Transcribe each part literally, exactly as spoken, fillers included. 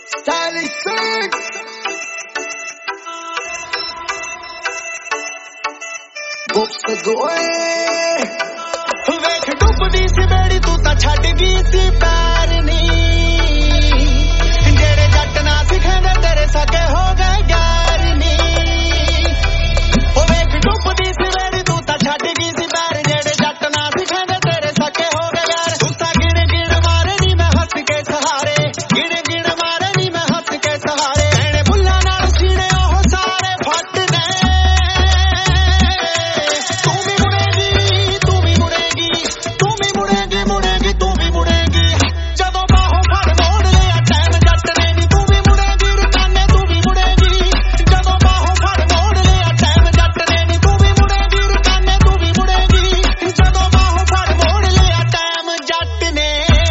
Stylish Six Books the goe ਵੇਖ ਡੁੱਬਦੀ ਸੀ ਬੇੜੀ ਤੂੰ ਤਾਂ ਛੱਡ ਗਈ ਸੀ ਪੈਰ ਨੀ ਜਿਹੜੇ ਜੱਟ ਨਾ ਸਿਖਾਂਦੇ ਤੇਰੇ ਸਕੇ ਹੋ ਗਏ ਯਾਰ ਨੀ ਉਹ ਵੇਖ ਡੁੱਬਦੀ ਸੀ ਬੇੜੀ ਤੂੰ ਤਾਂ ਛੱਡ ਗਈ ਸੀ ਪੈਰ ਜਿਹੜੇ ਜੱਟ ਨਾ ਸਿਖਾਂਦੇ ਤੇਰੇ ਸਕੇ ਹੋ ਗਏ ਯਾਰ ਤੂੰ ਤਾਂ ਗਿਣ ਗਿਣ ਮਾਰੇ ਨੀ ਮੈਂ ਹੱਸ ਕੇ ਸਹਾਰੇ ਗਿਣ ਗਿਣ ਮਾਰੇ ਨੀ ਮੈਂ ਹੱਸ ਕੇ ਸਹਾਰੇ ਐਨੇ ਬੁੱਲਾਂ ਨਾਲ ਸੀਨੇ ਉਹ ਸਾਰੇ ਫੱਟ ਨੇ ਤੂੰ ਵੀ ਮੁੜੇਗੀ ਤੂੰ ਵੀ ਮੁੜੇਗੀ ਤੂੰ ਵੀ ਮੁੜੇਗੀ ਮੁੜੇਗੀ ਤੂੰ ਵੀ ਮੁੜੇਗੀ ਜਦੋਂ ਬਾਹੋਂ ਫੜ ਮੋੜ ਲਿਆ ਟਾਈਮ ਜੱਟ ਨੇ ਨੀ ਤੂੰ ਵੀ ਮੁੜੇਗੀ ਰਕਾਨੇ ਤੂੰ ਵੀ ਮੁੜੇਗੀ ਜਦੋਂ ਬਾਹੋਂ ਫੜ ਮੋੜ ਲਿਆ ਟਾਈਮ ਜੱਟ ਨੇ ਨੀ ਤੂੰ ਵੀ ਮੁੜੇਗੀ ਰਕਾਨੇ ਤੂੰ ਵੀ ਮੁੜੇਗੀ ਜਦੋਂ ਬਾਹੋਂ ਫੜ ਮੋੜ ਲਿਆ ਟਾਈਮ ਜੱਟ ਨੇ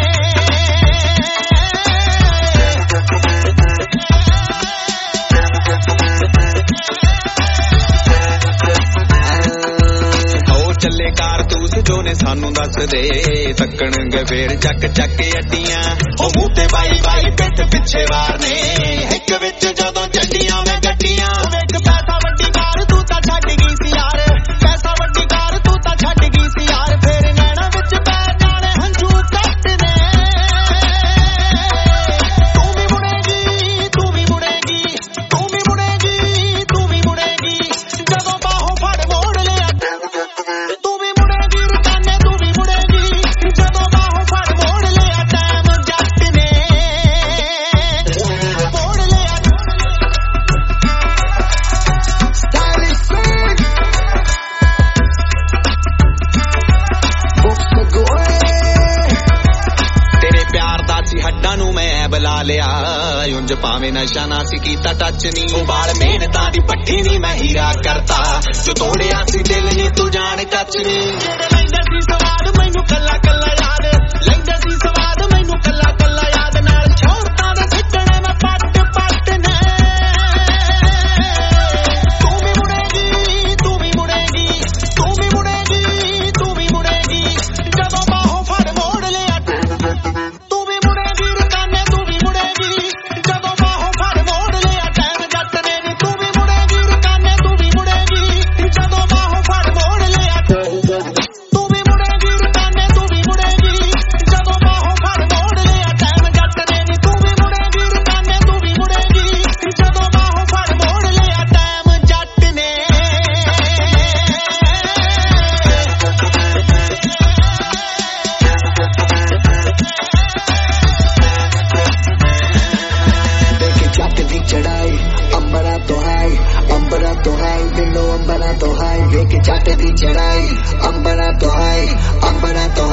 ਉਹ ਚੱਲੇ ਕਾਰਤੂਸ ਜੋ ਨੇ ਸਾਨੂੰ ਦੱਸ ਦੇ ਤੱਕਣਗੇ ਫੇਰ ਚੱਕ ਚੱਕ ਅੱਡੀਆਂ ਉਹ ਮੂੰਹ ਤੇ ਬਾਈ ਬਾਈ ਪਿੱਠ ਪਿੱਛੇ ਵਾਰ ਨੇ ਇੱਕ ਵਿੱਚ ਜਦੋਂ ਚੱਡੀਆਂ ਮੈਂ ਗੱਡੀਆਂ ਵੇਖ ਪੈਸਾ ਵੱਡੀ ਕਾਰ ਤੂੰ ਤਾਂ ਛੱਡ ਗਈ ਸੀ ਯਾਰ ਪੈਸਾ ਵੱਡੀ ਕਾਰ ਤੂੰ ਤਾਂ ਛੱਡ ਗਈ ਸੀ ਯਾਰ ਫੇਰ ਨੈਣਾ ਵਿੱਚ ਪੈ ਜਾਣੇ ਹੰਝੂ ਕੱਟ ਨੇ ਤੂੰ ਵੀ ਮੁੜੇਗੀ ਤੂੰ ਵੀ ਮੁੜੇਗੀ ਤੂੰ ਵੀ ਮੁੜੇਗੀ ਤੂੰ ਵੀ ਮੁੜੇਗੀ ਜਦੋਂ ਬਾਹੋਂ ਫੜ ਮੋੜ ਲਿਆ ਤੂੰ ਵੀ ਮੁੜੇਗੀ ਰਕਾਨੇ ਤੂੰ ਵੀ ਮੁੜੇਗੀ ਜਦੋਂ ਬਾਹੋਂ ਫੜ ਮੋੜ ਲਿਆ ਟਾਈਮ ਜੱਟ ਨੇ ਮੋੜ ਲਿਆ Stylish Six Books the goe ਤੇਰੇ ਪਿਆਰ ਦਾ ਸੀ ਹੱਡਾਂ ਨੂੰ ਮੈਂ ਬੁਲਾ ਲਿਆ ਉਂਝ ਭਾਵੇਂ ਨਸ਼ਾ ਨਾ ਸੀ ਕੀਤਾ ਟੱਚ ਨਹੀਂ ਉਹ ਵਾਲ ਮਿਹਨਤਾਂ ਦੀ ਪੱਠੀ ਨਹੀਂ ਮੈਂ ਹੀਰਾ ਕਰਤਾ ਜੋ ਤੋੜਿਆ ਸੀ ਦਿਲ ਨਹੀਂ ਤੂੰ ਜਾਣ ਕੱਚ ਨਹੀਂ ਜਿਹੜੇ ਲੈਂਦੇ ਸੀ ਸਵਾਦ ਮੈਨੂੰ ਕੱਲਾ ਕੱਲਾ ਯਾਦ ਲੈਂਦੇ ਸੀ ਸਵਾਦ ਮੈਨੂੰ ਕੱਲਾ ਕੱਲਾ ਯਾਦ ਨਾਲ ਛੋੜਤਾਂ ਦੇ ਸਿੱਟਣੇ ਮੈਂ ਪੱਟ ਪੱਟ ਨੇ ਤੂੰ ਵੀ ਮੁੜੇਗੀ ਤੂੰ ਵੀ ਮੁੜੇਗੀ ਤੂੰ ਵੀ ਮੁੜੇਗੀ ਤੂੰ ਵੀ ਮੁੜੇਗੀ ਜਦੋਂ ਬਾਹੋਂ ਫੜ ਮੋੜ ਲਿਆ ਤੂੰ ਵੀ ਮੁੜੇਗੀ ਰਕਾਨੇ ਤੂੰ ਵੀ ਮੁੜੇਗੀ ਜਦੋਂ ਬਾਹੋਂ ਫੜ ਮੋੜ ਲਿਆ ਟਾਈਮ ਜੱਟ ਨੇ ਨੀ ਤੂੰ ਵੀ ਮੁੜੇਗੀ ਰਕਾਨੇ ਤੂੰ ਵੀ ਮੁੜੇਗੀ ਜਦੋਂ ਬਾਹੋਂ ਫੜ ਮੋੜ ਲਿਆ ਤੂੰ ਵੀ ਮੁੜੇਗੀ ਰਕਾਨੇ ਤੂੰ ਵੀ ਮੁੜੇਗੀ ਜਦੋਂ ਬਾਹੋਂ ਫੜ ਮੋੜ ਲਿਆ ਟਾਈਮ ਜੱਟ ਨੇ ਨੀ ਤੂੰ ਵੀ ਮੁੜੇਗੀ ਰਕਾਨੇ ਤੂੰ ਵੀ ਮੁੜੇਗੀ ਜਦੋਂ ਬਾਹੋਂ ਫੜ ਮੋੜ ਲਿਆ ਟਾਈਮ ਜੱਟ ਨੇ देखे जट दी चढ़ाई अंबरा तो हाई अंबरा तो हाई दिलो अंबरा तो हाई देखे जट दी चढ़ाई अंबरा तो हाई अंबरा तो